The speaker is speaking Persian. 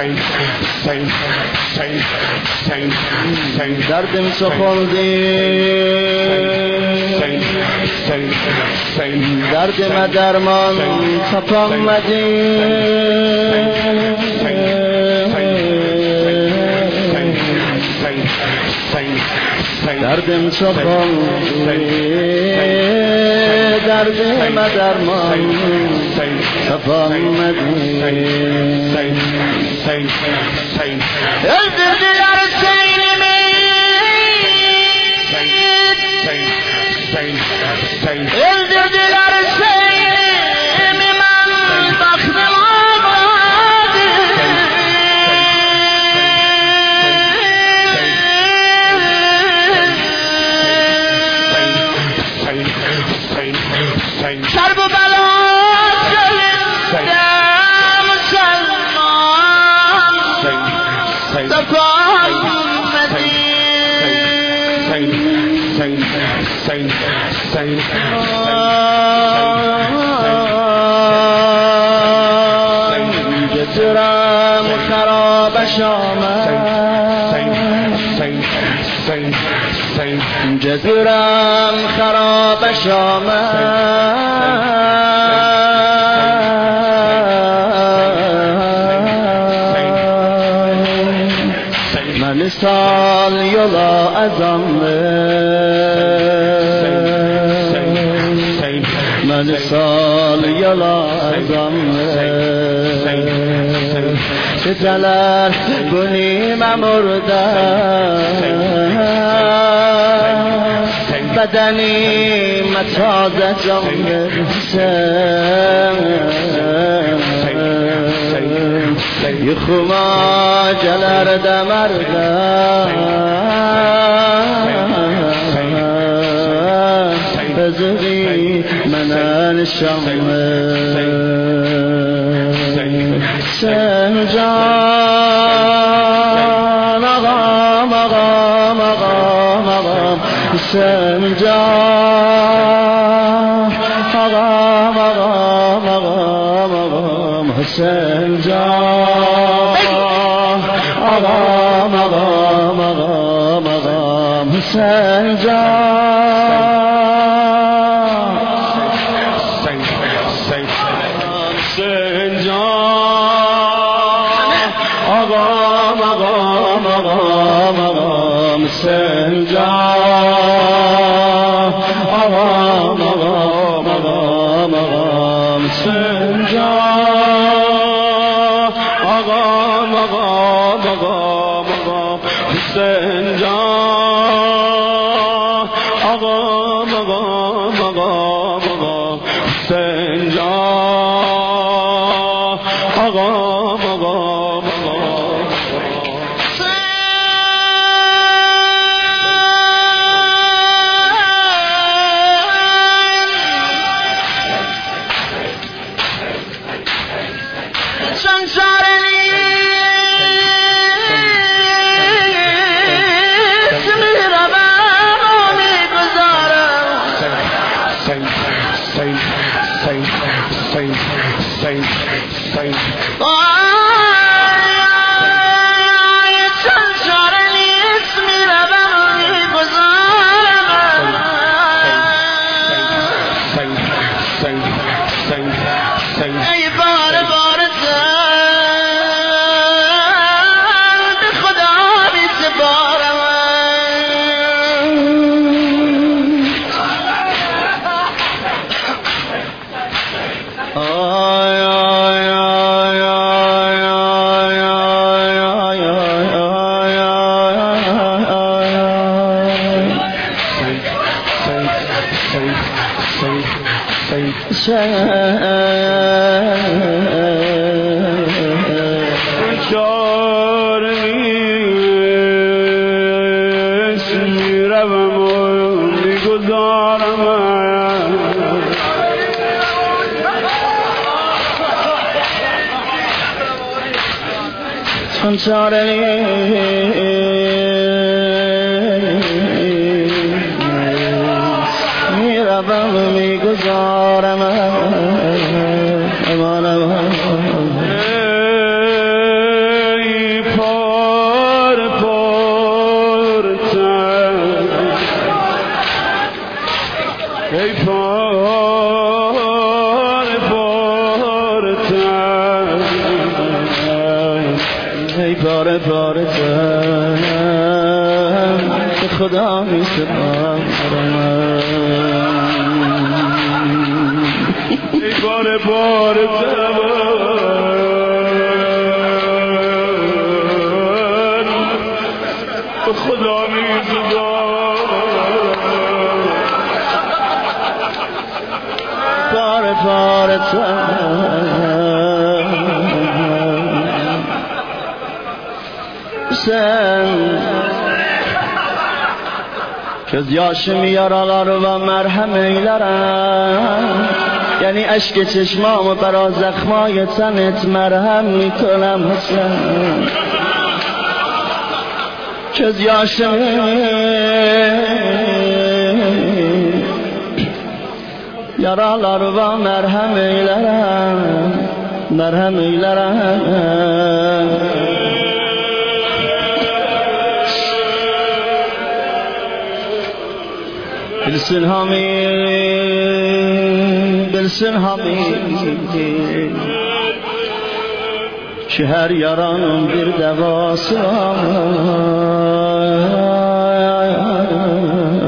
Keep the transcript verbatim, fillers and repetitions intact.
دردم سخوندی درد ما درمان تپام مدی دردم سخوندی درد ما درمان تپام مدی الدر دلار سیم من بخت آباد شرب و بلا دم سلمان دفان جسرم خرابش آمد جسرم خرابش آمد من سال یلا ازم من سال یلا ازم چتلر کنیم مردم بدنی متازه جان برسم یخما جلر دمردم بزرگی منان شامه سنجان آقام آقام آقام آقام سنجان آقام آقام آقام آقام سنجان آقام آقام آقام آقام سنجان ای پاره پاره تن ای پاره پاره تن که خدا می سپارم ای پاره پاره تن به خدا می سپارم پاره پاره تن sen Göz yaşım yaralar ve merhem eylerem Yani aşk çeşmamı bera zəxmaya tənət merhem mikonam Hasan Göz yaşım yaralar ve merhem eylerem Merhem eylerem Bilsin hamid, bilsin hamid Ki her yaranın bir devası var